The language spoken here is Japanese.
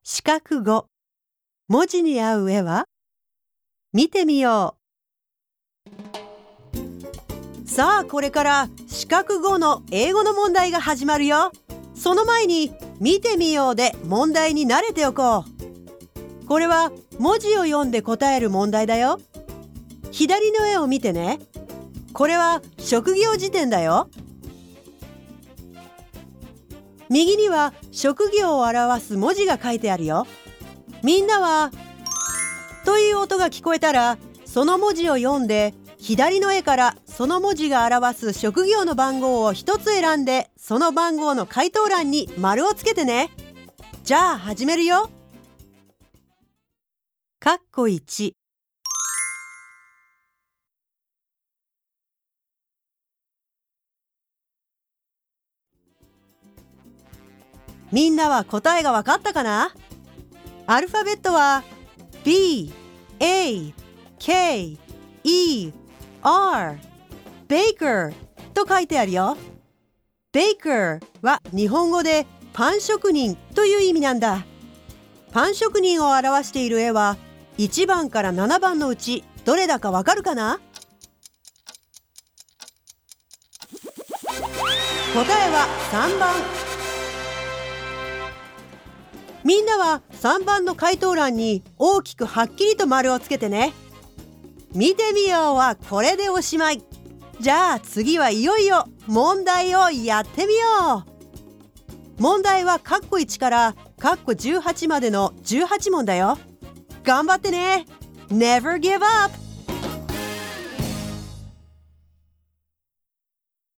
視覚語。文字に合う絵は？見てみよう。さあ、これから視覚語の英語の問題が始まるよ。その前に見てみようで問題に慣れておこう。これは文字を読んで答える問題だよ。左の絵を見てね。これは職業辞典だよ。右には職業を表す文字が書いてあるよ。みんなはという音が聞こえたら、その文字を読んで左の絵からその文字が表す職業の番号を一つ選んで、その番号の回答欄に丸をつけてね。じゃあ始めるよ。1。みんなは答えがわかったかな？アルファベットは B, A, K, E, R Baker と書いてあるよ。Baker は日本語でパン職人という意味なんだ。パン職人を表している絵は1番から7番のうちどれだかわかるかな？答えは3番。みんなは3番の回答欄に大きくはっきりと丸をつけてね。見てみようはこれでおしまい。じゃあ次はいよいよ問題をやってみよう。問題は括弧1から括弧18までの18問だよ。頑張ってね。Never give up!